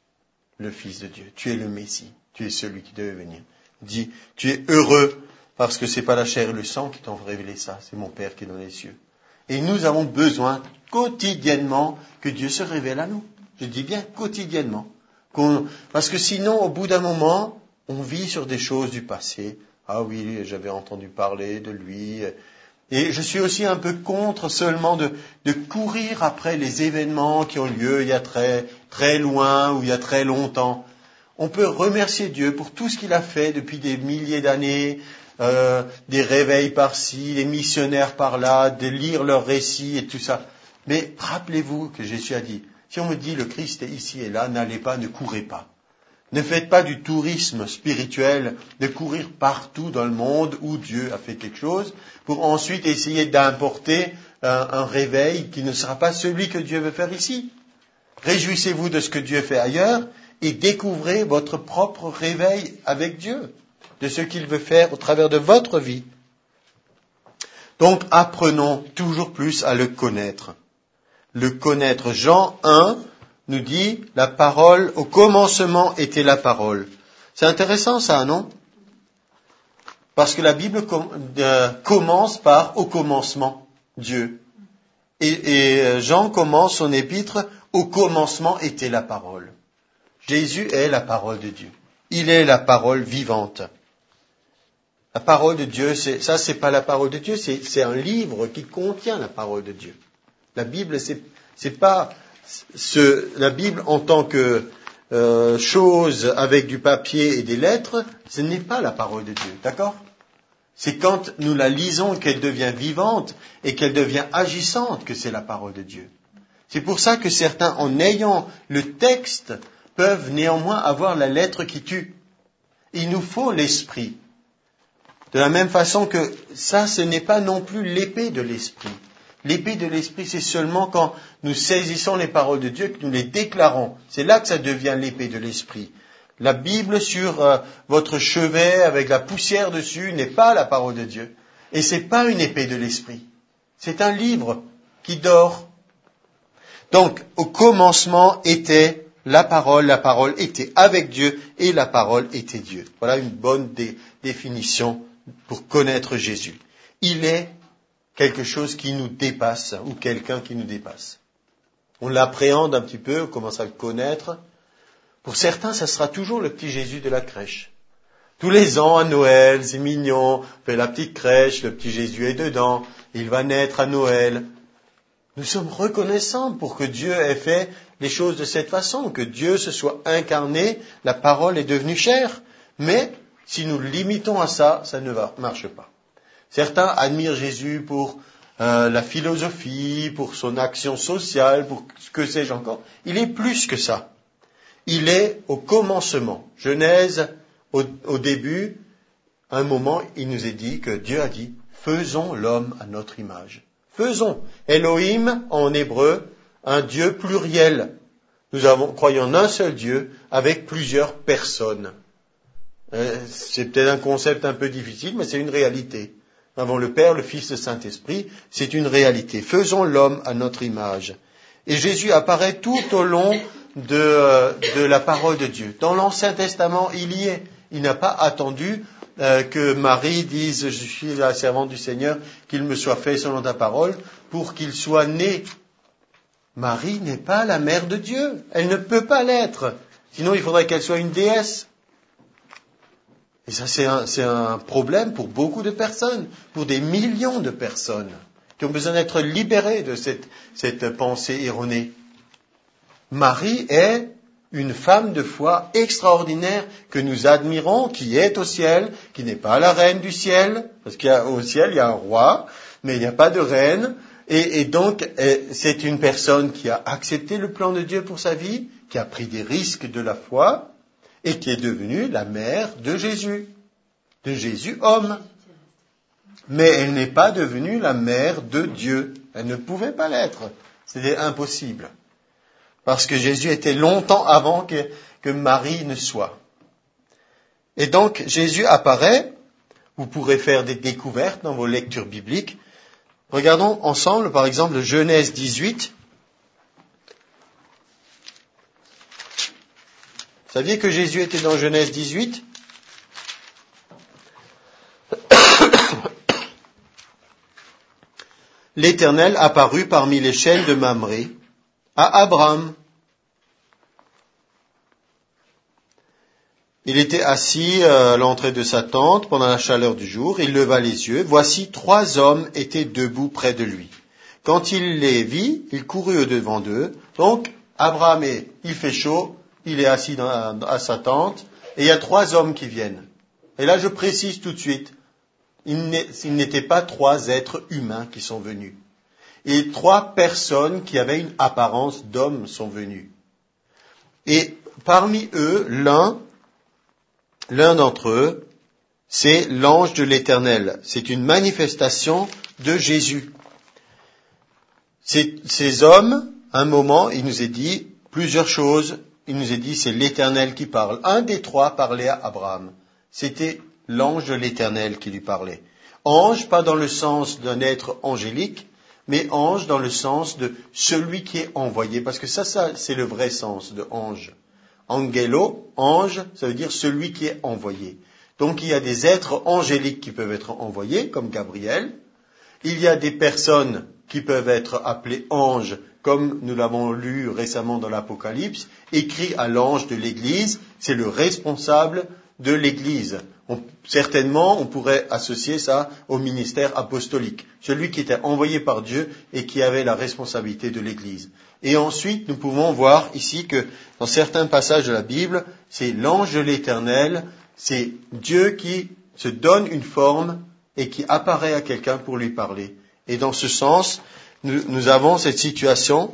le Fils de Dieu. Tu es le Messie. Tu es celui qui devait venir. Il dit, tu es heureux, parce que c'est pas la chair et le sang qui t'ont révélé ça. C'est mon Père qui est dans les cieux. Et nous avons besoin quotidiennement que Dieu se révèle à nous. Je dis bien quotidiennement. Qu'on, parce que sinon, au bout d'un moment, on vit sur des choses du passé. Ah oui, j'avais entendu parler de lui. Et je suis aussi un peu contre seulement de, de courir après les événements qui ont lieu il y a très, très loin ou il y a très longtemps. On peut remercier Dieu pour tout ce qu'il a fait depuis des milliers d'années, euh, des réveils par-ci, des missionnaires par-là, de lire leurs récits et tout ça. Mais rappelez-vous que Jésus a dit, si on me dit le Christ est ici et là, n'allez pas, ne courez pas. Ne faites pas du tourisme spirituel, de courir partout dans le monde où Dieu a fait quelque chose, pour ensuite essayer d'importer un, un réveil qui ne sera pas celui que Dieu veut faire ici. Réjouissez-vous de ce que Dieu fait ailleurs et découvrez votre propre réveil avec Dieu, de ce qu'il veut faire au travers de votre vie. Donc apprenons toujours plus à le connaître. Le connaître. Jean un nous dit, la parole, au commencement était la parole. C'est intéressant ça, non? Parce que la Bible com- euh, commence par « au commencement, Dieu ». Et, et Jean commence son épître « au commencement était la parole ». Jésus est la parole de Dieu. Il est la parole vivante. La parole de Dieu, c'est, ça c'est pas la parole de Dieu, c'est, c'est un livre qui contient la parole de Dieu. La Bible, c'est, c'est pas ce, la Bible en tant que euh, chose avec du papier et des lettres, ce n'est pas la parole de Dieu, d'accord ? C'est quand nous la lisons qu'elle devient vivante et qu'elle devient agissante que c'est la parole de Dieu. C'est pour ça que certains, en ayant le texte, peuvent néanmoins avoir la lettre qui tue. Il nous faut l'esprit. De la même façon que ça, ce n'est pas non plus l'épée de l'esprit. L'épée de l'esprit, c'est seulement quand nous saisissons les paroles de Dieu, que nous les déclarons. C'est là que ça devient l'épée de l'esprit. La Bible sur euh, votre chevet avec la poussière dessus n'est pas la parole de Dieu. Et c'est pas une épée de l'esprit. C'est un livre qui dort. Donc, au commencement était la parole, la parole était avec Dieu et la parole était Dieu. Voilà une bonne dé- définition pour connaître Jésus. Il est quelque chose qui nous dépasse ou quelqu'un qui nous dépasse. On l'appréhende un petit peu, on commence à le connaître. Pour certains, ça sera toujours le petit Jésus de la crèche. Tous les ans, à Noël, c'est mignon, on fait la petite crèche, le petit Jésus est dedans, il va naître à Noël. Nous sommes reconnaissants pour que Dieu ait fait les choses de cette façon, que Dieu se soit incarné, la parole est devenue chair. Mais si nous limitons à ça, ça ne va, marche pas. Certains admirent Jésus pour euh, la philosophie, pour son action sociale, pour ce que sais-je encore. Il est plus que ça. Il est au commencement. Genèse, au, au début, à un moment, il nous est dit que Dieu a dit « Faisons l'homme à notre image ». Faisons. Elohim, en hébreu, un Dieu pluriel. Nous avons, croyons en un seul Dieu avec plusieurs personnes. Euh, c'est peut-être un concept un peu difficile, mais c'est une réalité. Nous avons le Père, le Fils, le Saint-Esprit, c'est une réalité. Faisons l'homme à notre image. Et Jésus apparaît tout au long de, de la parole de Dieu. Dans l'Ancien Testament, il y est. Il n'a pas attendu euh, que Marie dise « Je suis la servante du Seigneur, qu'il me soit fait selon ta parole » pour qu'il soit né. Marie n'est pas la mère de Dieu. Elle ne peut pas l'être. Sinon, il faudrait qu'elle soit une déesse. Et ça, c'est un, c'est un problème pour beaucoup de personnes, pour des millions de personnes qui ont besoin d'être libérées de cette, cette pensée erronée. Marie est une femme de foi extraordinaire que nous admirons, qui est au ciel, qui n'est pas la reine du ciel, parce qu'au ciel, il y a un roi, mais il n'y a pas de reine. Et, et donc, c'est une personne qui a accepté le plan de Dieu pour sa vie, qui a pris des risques de la foi, et qui est devenue la mère de Jésus, de Jésus homme. Mais elle n'est pas devenue la mère de Dieu. Elle ne pouvait pas l'être. C'était impossible. Parce que Jésus était longtemps avant que, que Marie ne soit. Et donc, Jésus apparaît. Vous pourrez faire des découvertes dans vos lectures bibliques. Regardons ensemble, par exemple, Genèse dix-huit. Vous saviez que Jésus était dans Genèse dix-huit ? L'Éternel apparut parmi les chênes de Mamré à Abraham. Il était assis à l'entrée de sa tente pendant la chaleur du jour. Il leva les yeux. Voici, trois hommes étaient debout près de lui. Quand il les vit, il courut au-devant d'eux. Donc, Abraham, est, il fait chaud, il est assis dans, à sa tente, et il y a trois hommes qui viennent. Et là, je précise tout de suite, il n'étaient pas trois êtres humains qui sont venus. Et trois personnes qui avaient une apparence d'homme sont venues. Et parmi eux, l'un, l'un d'entre eux, c'est l'ange de l'Éternel. C'est une manifestation de Jésus. Ces, ces hommes, à un moment, il nous est dit plusieurs choses. Il nous est dit, c'est l'Éternel qui parle. Un des trois parlait à Abraham. C'était l'ange de l'Éternel qui lui parlait. Ange, pas dans le sens d'un être angélique, mais ange dans le sens de celui qui est envoyé. Parce que ça, ça c'est le vrai sens de ange. Angelo, ange, ça veut dire celui qui est envoyé. Donc il y a des êtres angéliques qui peuvent être envoyés, comme Gabriel. Il y a des personnes qui peuvent être appelées anges, comme nous l'avons lu récemment dans l'Apocalypse, écrit à l'ange de l'Église, c'est le responsable de l'Église. On, certainement, on pourrait associer ça au ministère apostolique, celui qui était envoyé par Dieu et qui avait la responsabilité de l'Église. Et ensuite, nous pouvons voir ici que dans certains passages de la Bible, c'est l'ange de l'Éternel, c'est Dieu qui se donne une forme et qui apparaît à quelqu'un pour lui parler. Et dans ce sens, nous, nous avons cette situation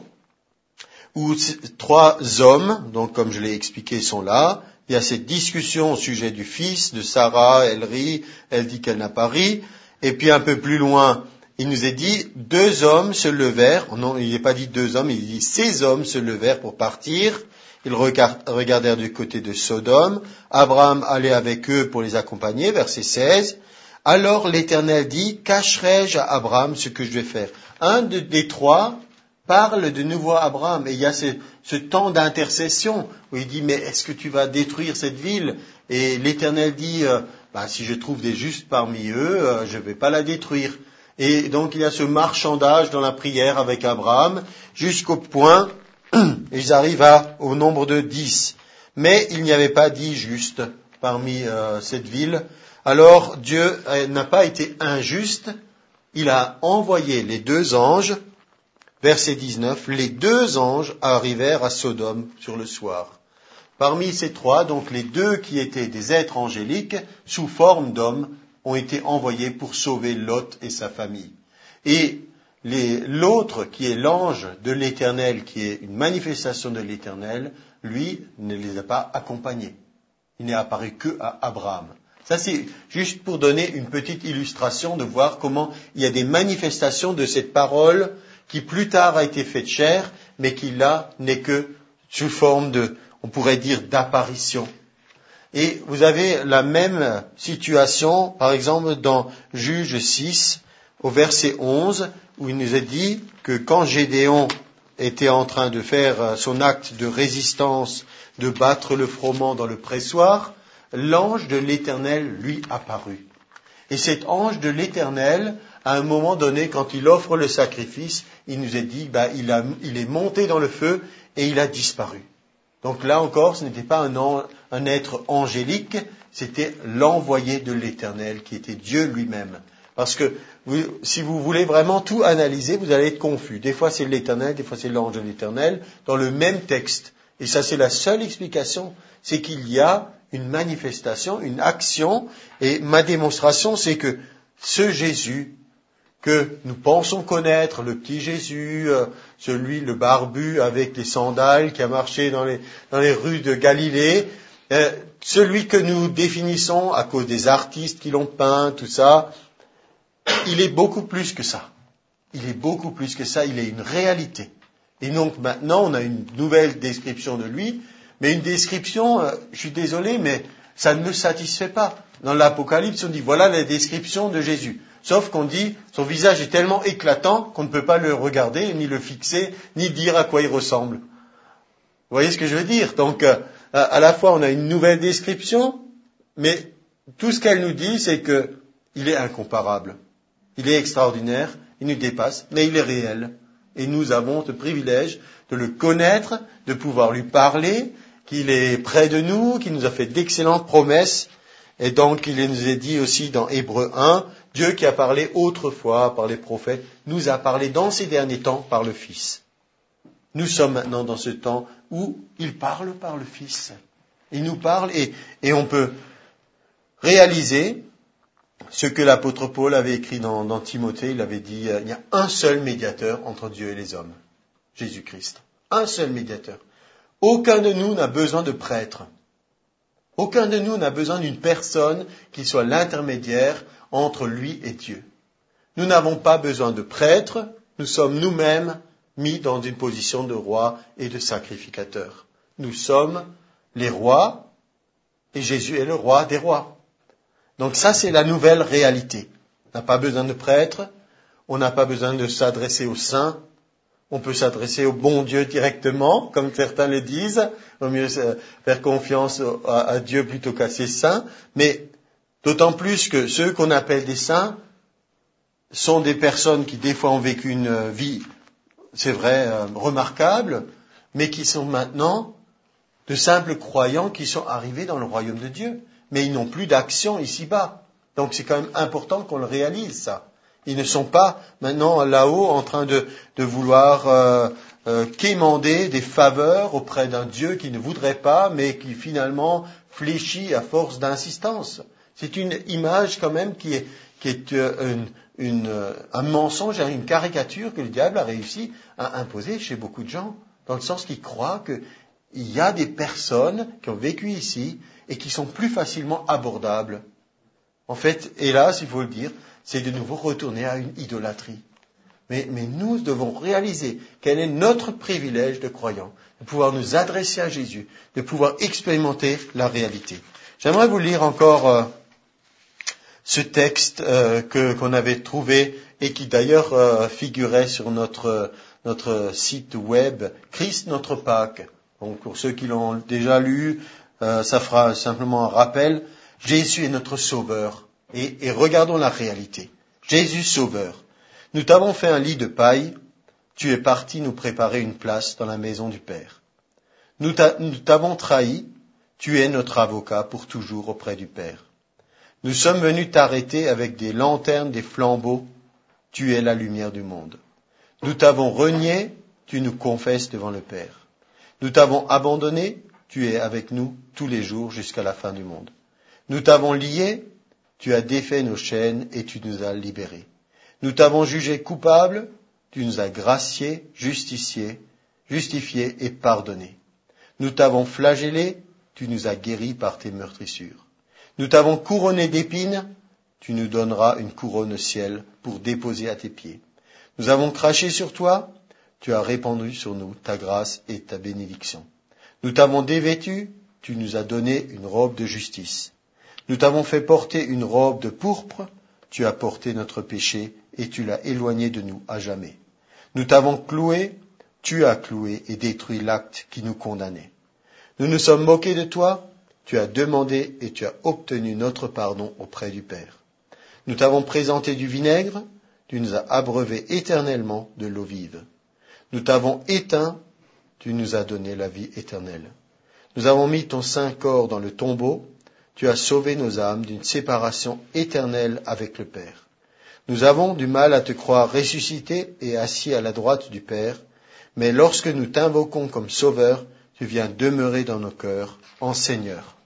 où trois hommes, donc comme je l'ai expliqué, sont là. Il y a cette discussion au sujet du fils de Sarah, elle rit, elle dit qu'elle n'a pas ri. Et puis un peu plus loin, il nous est dit, deux hommes se levèrent, non, il n'est pas dit deux hommes, il dit ces hommes se levèrent pour partir. Ils regardèrent du côté de Sodome. Abraham allait avec eux pour les accompagner, verset seize. Alors l'Éternel dit, cacherai-je à Abraham ce que je vais faire? Un de, des trois parle de nouveau à Abraham. Et il y a ce, ce temps d'intercession où il dit, mais est-ce que tu vas détruire cette ville? Et l'Éternel dit, euh, bah, si je trouve des justes parmi eux, euh, je ne vais pas la détruire. Et donc il y a ce marchandage dans la prière avec Abraham, jusqu'au point, ils arrivent à, au nombre de dix. Mais il n'y avait pas dix justes parmi euh, cette ville. Alors Dieu euh, n'a pas été injuste, il a envoyé les deux anges. Verset dix-neuf, les deux anges arrivèrent à Sodome sur le soir. Parmi ces trois, donc les deux qui étaient des êtres angéliques, sous forme d'hommes, ont été envoyés pour sauver Lot et sa famille. Et les, l'autre, qui est l'ange de l'Éternel, qui est une manifestation de l'Éternel, lui ne les a pas accompagnés. Il n'est apparu que à Abraham. Ça, c'est juste pour donner une petite illustration de voir comment il y a des manifestations de cette parole qui plus tard a été faite chair, mais qui là n'est que sous forme de, on pourrait dire, d'apparition. Et vous avez la même situation, par exemple, dans Juge six, au verset onze, où il nous est dit que quand Gédéon était en train de faire son acte de résistance, de battre le froment dans le pressoir, l'ange de l'Éternel lui apparut. Et cet ange de l'Éternel, à un moment donné, quand il offre le sacrifice, il nous est dit, bah, il, a, il est monté dans le feu et il a disparu. Donc là encore, ce n'était pas un, an, un être angélique, c'était l'envoyé de l'Éternel, qui était Dieu lui-même. Parce que vous, si vous voulez vraiment tout analyser, vous allez être confus. Des fois c'est l'Éternel, des fois c'est l'ange de l'Éternel, dans le même texte. Et ça, c'est la seule explication, c'est qu'il y a une manifestation, une action, et ma démonstration, c'est que ce Jésus que nous pensons connaître, le petit Jésus, euh, celui, le barbu avec les sandales qui a marché dans les, dans les rues de Galilée, euh, celui que nous définissons à cause des artistes qui l'ont peint, tout ça, il est beaucoup plus que ça. Il est beaucoup plus que ça, il est une réalité. Et donc maintenant, on a une nouvelle description de lui, mais une description, euh, je suis désolé, mais ça ne me satisfait pas. Dans l'Apocalypse, on dit, voilà la description de Jésus. Sauf qu'on dit, son visage est tellement éclatant qu'on ne peut pas le regarder, ni le fixer, ni dire à quoi il ressemble. Vous voyez ce que je veux dire? Donc, euh, à la fois, on a une nouvelle description, mais tout ce qu'elle nous dit, c'est que il est incomparable. Il est extraordinaire, il nous dépasse, mais il est réel. Et nous avons ce privilège de le connaître, de pouvoir lui parler, qu'il est près de nous, qu'il nous a fait d'excellentes promesses. Et donc, il nous est dit aussi dans Hébreux un, Dieu qui a parlé autrefois par les prophètes, nous a parlé dans ces derniers temps par le Fils. Nous sommes maintenant dans ce temps où il parle par le Fils. Il nous parle et, et on peut réaliser ce que l'apôtre Paul avait écrit dans, dans Timothée. Il avait dit, il y a un seul médiateur entre Dieu et les hommes, Jésus-Christ. Un seul médiateur. Aucun de nous n'a besoin de prêtre. Aucun de nous n'a besoin d'une personne qui soit l'intermédiaire entre lui et Dieu. Nous n'avons pas besoin de prêtres, nous sommes nous-mêmes mis dans une position de roi et de sacrificateur. Nous sommes les rois et Jésus est le roi des rois. Donc ça, c'est la nouvelle réalité. On n'a pas besoin de prêtres, on n'a pas besoin de s'adresser aux saints, on peut s'adresser au bon Dieu directement, comme certains le disent, au mieux faire confiance à Dieu plutôt qu'à ses saints, mais D'autant plus que ceux qu'on appelle des saints sont des personnes qui des fois ont vécu une vie, c'est vrai, euh, remarquable, mais qui sont maintenant de simples croyants qui sont arrivés dans le royaume de Dieu. Mais ils n'ont plus d'action ici-bas. Donc c'est quand même important qu'on le réalise, ça. Ils ne sont pas maintenant là-haut en train de, de vouloir euh, euh, quémander des faveurs auprès d'un Dieu qui ne voudrait pas, mais qui finalement fléchit à force d'insistance. C'est une image quand même qui est, qui est euh, une, une, euh, un mensonge, une caricature que le diable a réussi à imposer chez beaucoup de gens, dans le sens qu'ils croient qu'il y a des personnes qui ont vécu ici et qui sont plus facilement abordables. En fait, hélas, il faut le dire, c'est de nouveau retourner à une idolâtrie. Mais, mais nous devons réaliser quel est notre privilège de croyants, de pouvoir nous adresser à Jésus, de pouvoir expérimenter la réalité. J'aimerais vous lire encore euh, ce texte euh, que, qu'on avait trouvé et qui d'ailleurs euh, figurait sur notre, notre site web, Christ notre Pâque. Donc pour ceux qui l'ont déjà lu, euh, ça fera simplement un rappel. Jésus est notre Sauveur. Et, et regardons la réalité. Jésus Sauveur. Nous t'avons fait un lit de paille, tu es parti nous préparer une place dans la maison du Père. Nous, t'a, nous t'avons trahi, tu es notre avocat pour toujours auprès du Père. Nous sommes venus t'arrêter avec des lanternes, des flambeaux, tu es la lumière du monde. Nous t'avons renié, tu nous confesses devant le Père. Nous t'avons abandonné, tu es avec nous tous les jours jusqu'à la fin du monde. Nous t'avons liés, tu as défait nos chaînes et tu nous as libérés. Nous t'avons jugé coupable, tu nous as graciés, justifiés, justifiés et pardonnés. Nous t'avons flagellé, tu nous as guéris par tes meurtrissures. Nous t'avons couronné d'épines, tu nous donneras une couronne au ciel pour déposer à tes pieds. Nous avons craché sur toi, tu as répandu sur nous ta grâce et ta bénédiction. Nous t'avons dévêtu, tu nous as donné une robe de justice. Nous t'avons fait porter une robe de pourpre, tu as porté notre péché et tu l'as éloigné de nous à jamais. Nous t'avons cloué, tu as cloué et détruit l'acte qui nous condamnait. Nous nous sommes moqués de toi, tu as demandé et tu as obtenu notre pardon auprès du Père. Nous t'avons présenté du vinaigre, tu nous as abreuvés éternellement de l'eau vive. Nous t'avons éteint, tu nous as donné la vie éternelle. Nous avons mis ton saint corps dans le tombeau, tu as sauvé nos âmes d'une séparation éternelle avec le Père. Nous avons du mal à te croire ressuscité et assis à la droite du Père, mais lorsque nous t'invoquons comme Sauveur, tu viens demeurer dans nos cœurs en Seigneur,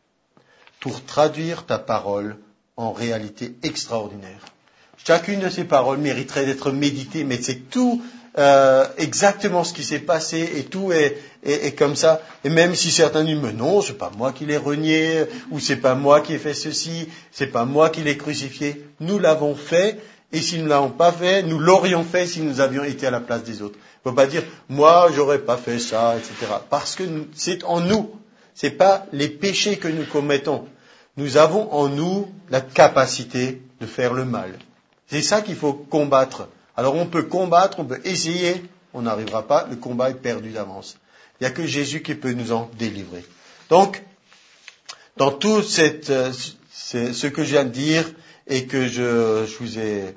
pour traduire ta parole en réalité extraordinaire. Chacune de ces paroles mériterait d'être méditée, mais c'est tout euh, exactement ce qui s'est passé et tout est, est, est comme ça. Et même si certains disent mais non, c'est pas moi qui l'ai renié, ou c'est pas moi qui ai fait ceci, c'est pas moi qui l'ai crucifié. Nous l'avons fait, et si nous ne l'avons pas fait, nous l'aurions fait si nous avions été à la place des autres. Il ne faut pas dire moi j'aurais pas fait ça, et cetera. Parce que c'est en nous. C'est pas les péchés que nous commettons. Nous avons en nous la capacité de faire le mal. C'est ça qu'il faut combattre. Alors on peut combattre, on peut essayer, on n'arrivera pas, le combat est perdu d'avance. Il n'y a que Jésus qui peut nous en délivrer. Donc, dans tout cette, euh, ce que je viens de dire et que je, je vous ai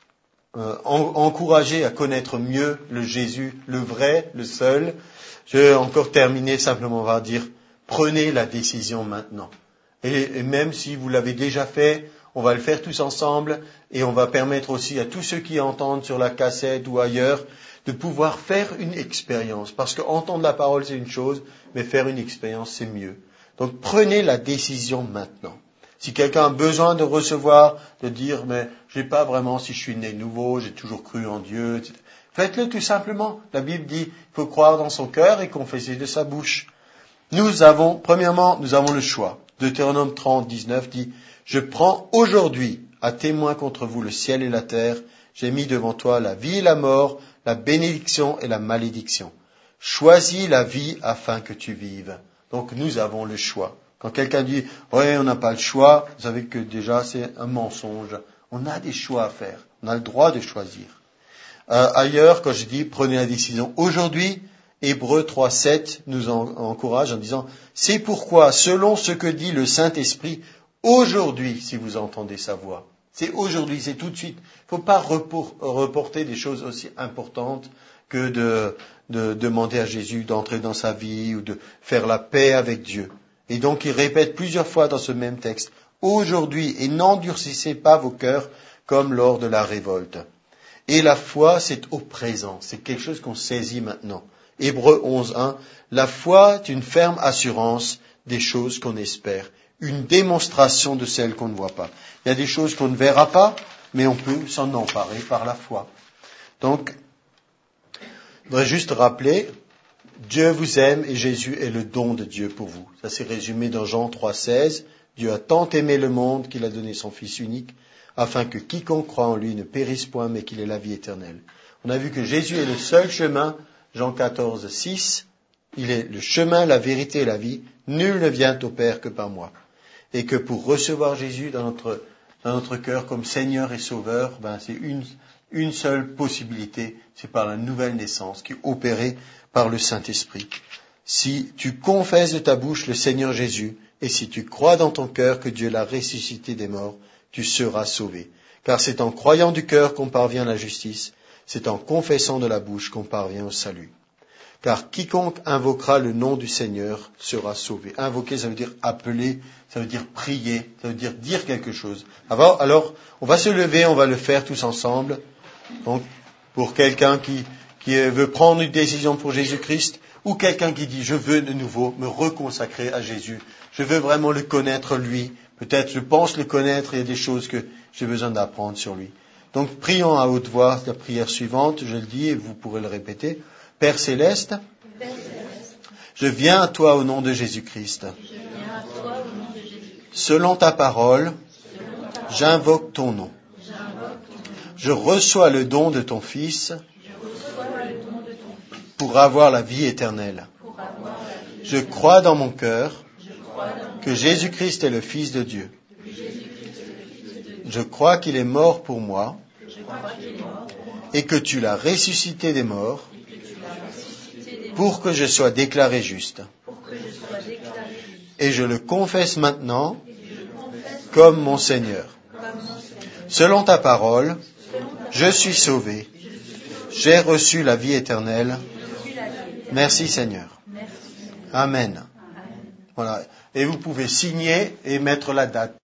euh, en, encouragé à connaître mieux le Jésus, le vrai, le seul, je vais encore terminer simplement par dire, prenez la décision maintenant. Et, et même si vous l'avez déjà fait, on va le faire tous ensemble et on va permettre aussi à tous ceux qui entendent sur la cassette ou ailleurs de pouvoir faire une expérience. Parce qu'entendre la parole c'est une chose, mais faire une expérience c'est mieux. Donc prenez la décision maintenant. Si quelqu'un a besoin de recevoir, de dire mais je ne sais pas vraiment si je suis né nouveau, j'ai toujours cru en Dieu, et cetera. Faites-le tout simplement. La Bible dit qu'il faut croire dans son cœur et confesser de sa bouche. Nous avons, premièrement, nous avons le choix. Deutéronome trente, dix-neuf dit « Je prends aujourd'hui à témoin contre vous le ciel et la terre. J'ai mis devant toi la vie et la mort, la bénédiction et la malédiction. Choisis la vie afin que tu vives. » Donc nous avons le choix. Quand quelqu'un dit « Oui, on n'a pas le choix », vous savez que déjà c'est un mensonge. On a des choix à faire. On a le droit de choisir. Euh, ailleurs, quand je dis « Prenez la décision aujourd'hui », Hébreux trois, sept nous en, encourage en disant « C'est pourquoi, selon ce que dit le Saint-Esprit, aujourd'hui si vous entendez sa voix. C'est aujourd'hui, c'est tout de suite. Il ne faut pas repor- reporter des choses aussi importantes que de, de demander à Jésus d'entrer dans sa vie ou de faire la paix avec Dieu. Et donc il répète plusieurs fois dans ce même texte, aujourd'hui, et n'endurcissez pas vos cœurs comme lors de la révolte. Et la foi, c'est au présent, c'est quelque chose qu'on saisit maintenant. Hébreux onze, un, la foi est une ferme assurance des choses qu'on espère, une démonstration de celles qu'on ne voit pas. Il y a des choses qu'on ne verra pas, mais on peut s'en emparer par la foi. Donc, je voudrais juste rappeler, Dieu vous aime et Jésus est le don de Dieu pour vous. Ça c'est résumé dans Jean trois, seize. Dieu a tant aimé le monde qu'il a donné son Fils unique, afin que quiconque croit en lui ne périsse point, mais qu'il ait la vie éternelle. On a vu que Jésus est le seul chemin, Jean quatorze, six. Il est le chemin, la vérité et la vie. Nul ne vient au Père que par moi. Et que pour recevoir Jésus dans notre, dans notre cœur comme Seigneur et Sauveur, ben c'est une, une seule possibilité, c'est par la nouvelle naissance qui est opérée par le Saint-Esprit. Si tu confesses de ta bouche le Seigneur Jésus, et si tu crois dans ton cœur que Dieu l'a ressuscité des morts, tu seras sauvé. Car c'est en croyant du cœur qu'on parvient à la justice, c'est en confessant de la bouche qu'on parvient au salut. Car quiconque invoquera le nom du Seigneur sera sauvé. Invoquer, ça veut dire appeler, ça veut dire prier, ça veut dire dire quelque chose. Alors, alors on va se lever, on va le faire tous ensemble. Donc, pour quelqu'un qui, qui veut prendre une décision pour Jésus-Christ, ou quelqu'un qui dit, je veux de nouveau me reconsacrer à Jésus. Je veux vraiment le connaître, lui. Peut-être je pense le connaître, il y a des choses que j'ai besoin d'apprendre sur lui. Donc, prions à haute voix la prière suivante, je le dis et vous pourrez le répéter. Père céleste, Père céleste, je viens à toi au nom de Jésus-Christ. je viens à toi au nom de Jésus-Christ. Selon ta parole, Selon ta parole, j'invoque ton nom. j'invoque ton nom. Je reçois le don de ton Fils Je reçois le don de ton Fils pour avoir la vie éternelle. pour avoir la vie. Je crois dans mon cœur Je crois dans mon que Jésus-Christ est le Fils de Dieu. que Jésus-Christ est le Fils de Dieu. Je crois qu'il est mort pour moi Je crois qu'il est mort pour moi et que tu l'as ressuscité des morts et que tu l'as ressuscité des morts pour que je sois déclaré juste. pour que je sois déclaré juste. Et je le confesse maintenant Et je le confesse comme mon Seigneur. comme mon Seigneur. Selon ta parole, Selon ta je suis sauvé. J'ai reçu la vie éternelle. Je suis la vie éternelle. Merci Seigneur. Merci. Amen. Amen. Voilà. Et vous pouvez signer et mettre la date.